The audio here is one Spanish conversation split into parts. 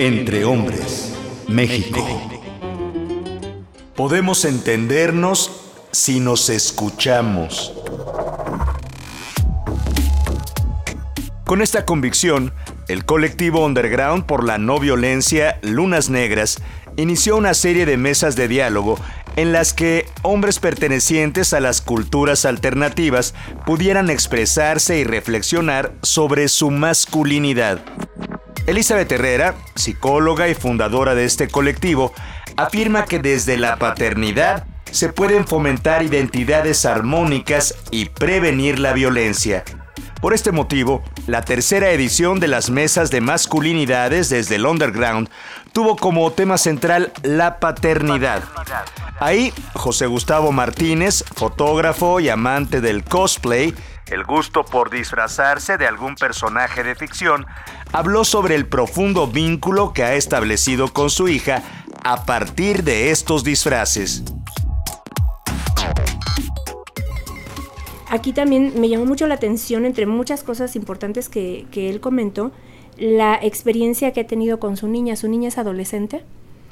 Entre Hombres, México. Podemos entendernos si nos escuchamos. Con esta convicción, el colectivo Underground por la no violencia Lunas Negras inició una serie de mesas de diálogo en las que hombres pertenecientes a las culturas alternativas pudieran expresarse y reflexionar sobre su masculinidad. Elizabeth Herrera, psicóloga y fundadora de este colectivo, afirma que desde la paternidad se pueden fomentar identidades armónicas y prevenir la violencia. Por este motivo, la tercera edición de las mesas de masculinidades desde el Underground tuvo como tema central la paternidad. Ahí, José Gustavo Martínez, fotógrafo y amante del cosplay, el gusto por disfrazarse de algún personaje de ficción, habló sobre el profundo vínculo que ha establecido con su hija a partir de estos disfraces. Aquí también me llamó mucho la atención, entre muchas cosas importantes que él comentó, la experiencia que ha tenido con su niña. Su niña es adolescente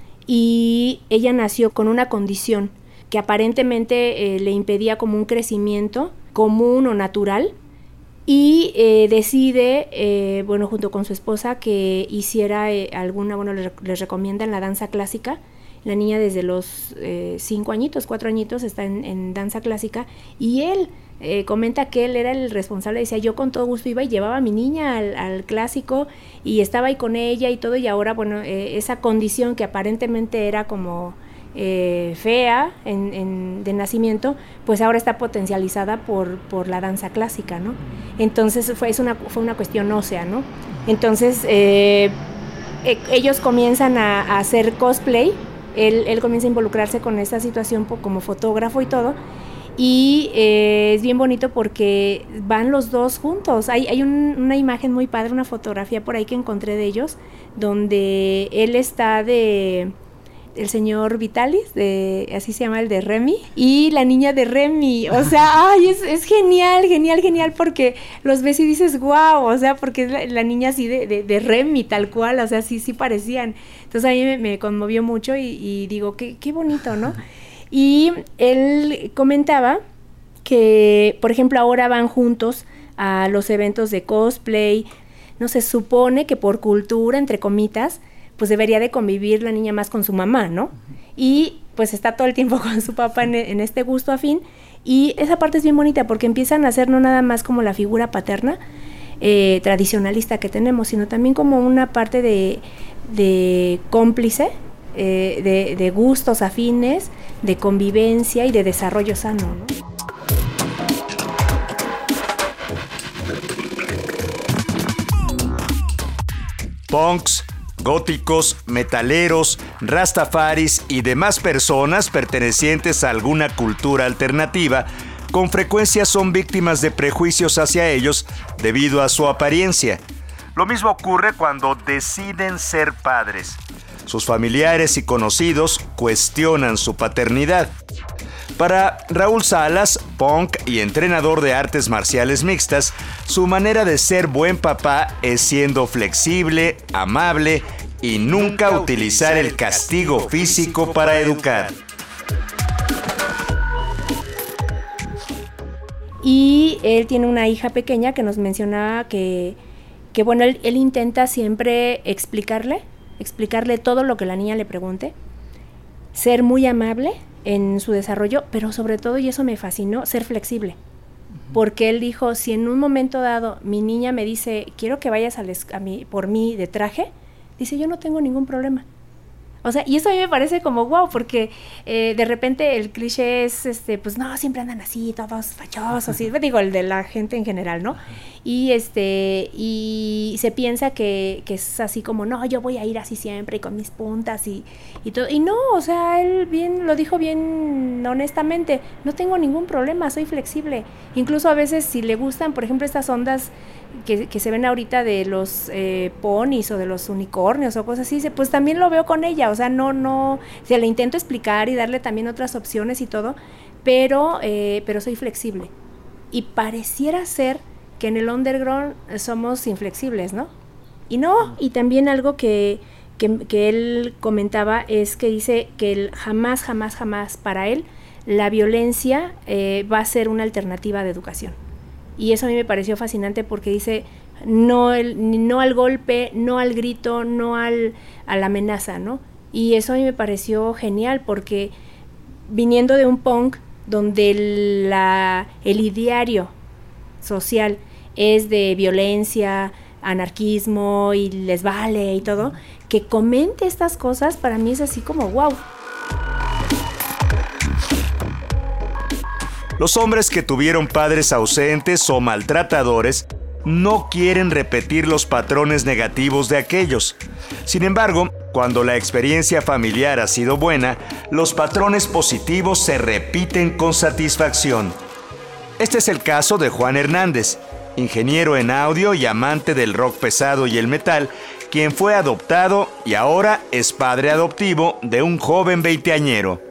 y ella nació con una condición que aparentemente le impedía como un crecimiento común o natural, y decide, junto con su esposa, que hiciera les recomiendan la danza clásica. La niña desde los 4 añitos está en danza clásica, y él comenta que él era el responsable. Decía, yo con todo gusto iba y llevaba a mi niña al clásico y estaba ahí con ella y todo, y ahora esa condición que aparentemente era como fea de nacimiento, pues ahora está potencializada por la danza clásica, ¿no? Entonces fue una cuestión ósea, ¿no? Entonces ellos comienzan a hacer cosplay. Él comienza a involucrarse con esta situación como fotógrafo y todo, y es bien bonito porque van los dos juntos. Hay una imagen muy padre, una fotografía por ahí que encontré de ellos, donde él está el señor Vitalis, así se llama, el de Remy, y la niña de Remy. O sea, es genial, porque los ves y dices, wow, o sea, porque es la niña así de Remy, tal cual, o sea, sí parecían. Entonces a mí me conmovió mucho y digo, qué bonito, ¿no? Y él comentaba que, por ejemplo, ahora van juntos a los eventos de cosplay. No se supone que por cultura, entre comitas, pues debería de convivir la niña más con su mamá, ¿no? Y pues está todo el tiempo con su papá en este gusto afín, y esa parte es bien bonita porque empiezan a hacer no nada más como la figura paterna tradicionalista que tenemos, sino también como una parte de cómplice, de gustos afines, de convivencia y de desarrollo sano, ¿no? Punks, góticos, metaleros, rastafaris y demás personas pertenecientes a alguna cultura alternativa con frecuencia son víctimas de prejuicios hacia ellos debido a su apariencia. Lo mismo ocurre cuando deciden ser padres. Sus familiares y conocidos cuestionan su paternidad. Para Raúl Salas, punk y entrenador de artes marciales mixtas, su manera de ser buen papá es siendo flexible, amable y nunca utilizar el castigo físico para educar. Y él tiene una hija pequeña que nos mencionaba que él intenta siempre explicarle todo lo que la niña le pregunte, ser muy amable en su desarrollo, pero sobre todo, y eso me fascinó, ser flexible. Porque él dijo, si en un momento dado mi niña me dice, quiero que vayas por mí de traje, dice, yo no tengo ningún problema. O sea, y eso a mí me parece como wow, porque de repente el cliché es, pues no, siempre andan así, todos fachosos, y digo, el de la gente en general, ¿no? Y y se piensa que es así como, no, yo voy a ir así siempre y con mis puntas y todo. Y no, o sea, él lo dijo bien honestamente, no tengo ningún problema, soy flexible. Incluso a veces si le gustan, por ejemplo, estas ondas que se ven ahorita de los ponis o de los unicornios o cosas así, pues también lo veo con ella. O sea, no, se le intento explicar y darle también otras opciones y todo, pero soy flexible. Y pareciera ser que en el underground somos inflexibles, ¿no? Y no, y también algo que que él comentaba es que dice que él jamás para él la violencia va a ser una alternativa de educación. Y eso a mí me pareció fascinante porque dice no al golpe, no al grito, no a la amenaza, ¿no? Y eso a mí me pareció genial porque viniendo de un punk donde el ideario social es de violencia, anarquismo y les vale y todo, que comente estas cosas para mí es así como wow. Los hombres que tuvieron padres ausentes o maltratadores no quieren repetir los patrones negativos de aquellos. Sin embargo, cuando la experiencia familiar ha sido buena, los patrones positivos se repiten con satisfacción. Este es el caso de Juan Hernández, ingeniero en audio y amante del rock pesado y el metal, quien fue adoptado y ahora es padre adoptivo de un joven veinteañero.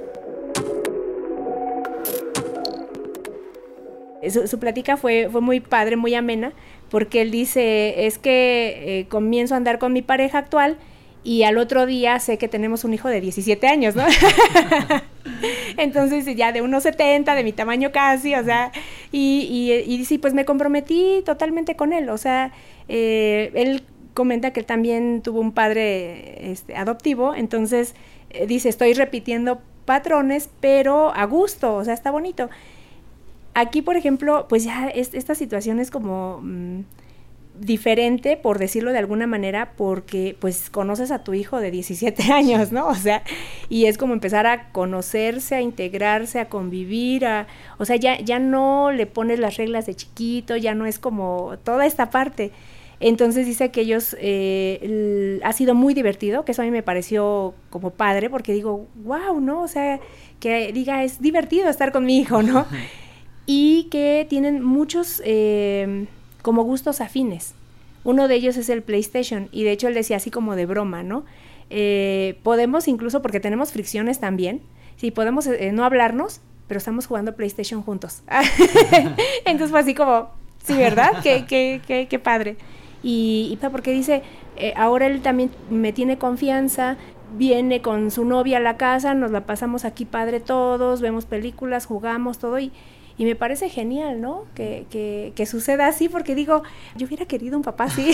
Su plática fue muy padre, muy amena, porque él dice, es que comienzo a andar con mi pareja actual y al otro día sé que tenemos un hijo de 17 años, ¿no? Entonces ya de 1.70, de mi tamaño casi, o sea, y sí, pues me comprometí totalmente con él, o sea, él comenta que él también tuvo un padre adoptivo, entonces dice, estoy repitiendo patrones, pero a gusto, o sea, está bonito. Aquí, por ejemplo, pues ya esta situación es como diferente, por decirlo de alguna manera, porque pues conoces a tu hijo de 17 años, ¿no? O sea, y es como empezar a conocerse, a integrarse, a convivir, o sea, ya no le pones las reglas de chiquito, ya no es como toda esta parte. Entonces dice que ellos, ha sido muy divertido, que eso a mí me pareció como padre, porque digo, wow, ¿no? O sea, que diga, es divertido estar con mi hijo, ¿no? Y que tienen muchos como gustos afines. Uno de ellos es el PlayStation, y de hecho él decía así como de broma, ¿no? Podemos incluso, porque tenemos fricciones también, sí, podemos no hablarnos, pero estamos jugando PlayStation juntos. Entonces fue así como, sí, ¿verdad? Qué padre. Y porque dice, ahora él también me tiene confianza, viene con su novia a la casa, nos la pasamos aquí padre todos, vemos películas, jugamos, todo, y me parece genial, ¿no? Que suceda así, porque digo, yo hubiera querido un papá así.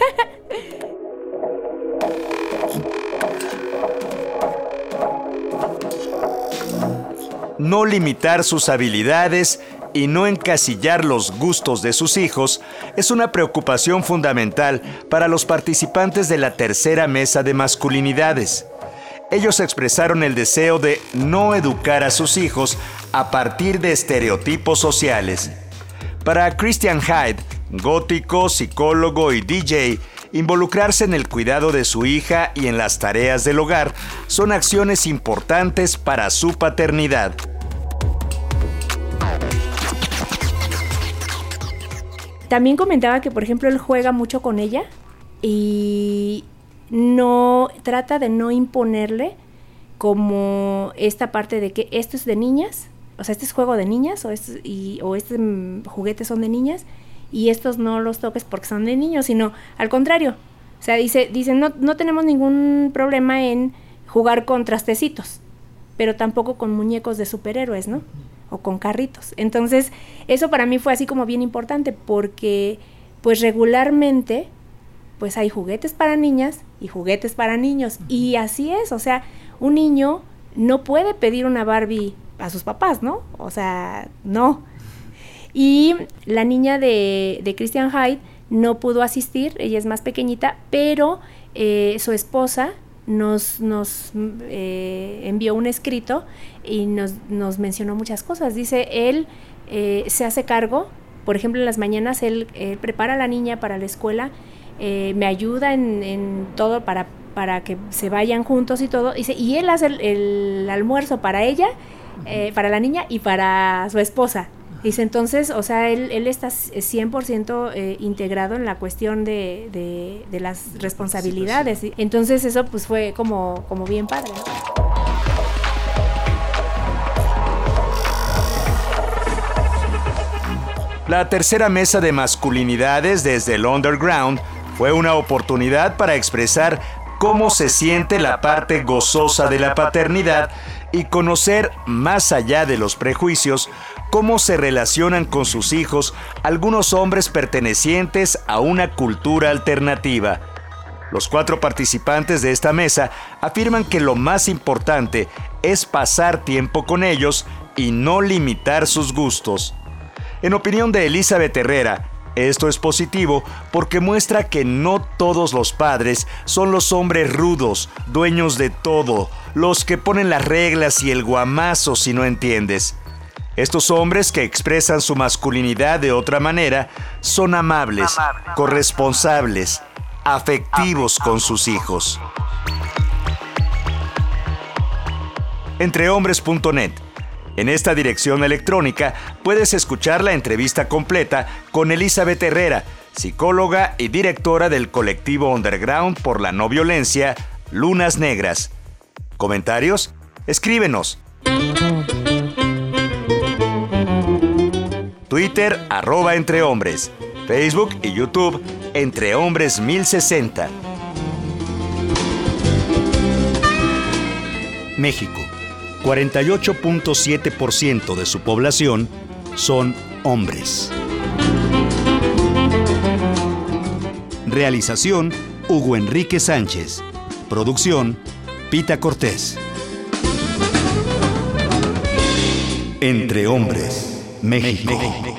No limitar sus habilidades y no encasillar los gustos de sus hijos es una preocupación fundamental para los participantes de la tercera mesa de masculinidades. Ellos expresaron el deseo de no educar a sus hijos a partir de estereotipos sociales. Para Christian Hyde, gótico, psicólogo y DJ, involucrarse en el cuidado de su hija y en las tareas del hogar son acciones importantes para su paternidad. También comentaba que, por ejemplo, él juega mucho con ella y no trata de no imponerle como esta parte de que esto es de niñas, o sea, este es juego de niñas o estos juguetes son de niñas y estos no los toques porque son de niños, sino al contrario. O sea, dice no tenemos ningún problema en jugar con trastecitos, pero tampoco con muñecos de superhéroes, ¿no? O con carritos. Entonces, eso para mí fue así como bien importante porque pues regularmente pues hay juguetes para niñas y juguetes para niños. Y así es, o sea, un niño no puede pedir una Barbie a sus papás, ¿no? O sea, no. Y la niña de Christian Hyde no pudo asistir, ella es más pequeñita, pero su esposa nos envió un escrito y nos mencionó muchas cosas. Dice, él se hace cargo, por ejemplo, en las mañanas él prepara a la niña para la escuela, me ayuda en todo para que se vayan juntos y todo. Dice, y él hace el almuerzo para ella, para la niña y para su esposa. Dice, entonces, o sea, él está 100% integrado en la cuestión de las responsabilidades. Sí, pues sí. Entonces eso pues fue como bien padre, ¿no? La tercera mesa de masculinidades desde el underground fue una oportunidad para expresar cómo se siente la parte gozosa de la paternidad y conocer, más allá de los prejuicios, cómo se relacionan con sus hijos algunos hombres pertenecientes a una cultura alternativa. Los 4 participantes de esta mesa afirman que lo más importante es pasar tiempo con ellos y no limitar sus gustos. En opinión de Elizabeth Herrera, esto es positivo porque muestra que no todos los padres son los hombres rudos, dueños de todo, los que ponen las reglas y el guamazo si no entiendes. Estos hombres que expresan su masculinidad de otra manera son amables, corresponsables, afectivos con sus hijos. Entrehombres.net. En esta dirección electrónica puedes escuchar la entrevista completa con Elizabeth Herrera, psicóloga y directora del colectivo underground por la no violencia, Lunas Negras. ¿Comentarios? Escríbenos. Twitter, @entrehombres. Facebook y YouTube, Entre Hombres 1060. México. 48.7% de su población son hombres. Realización, Hugo Enrique Sánchez. Producción, Pita Cortés. Entre Hombres, México.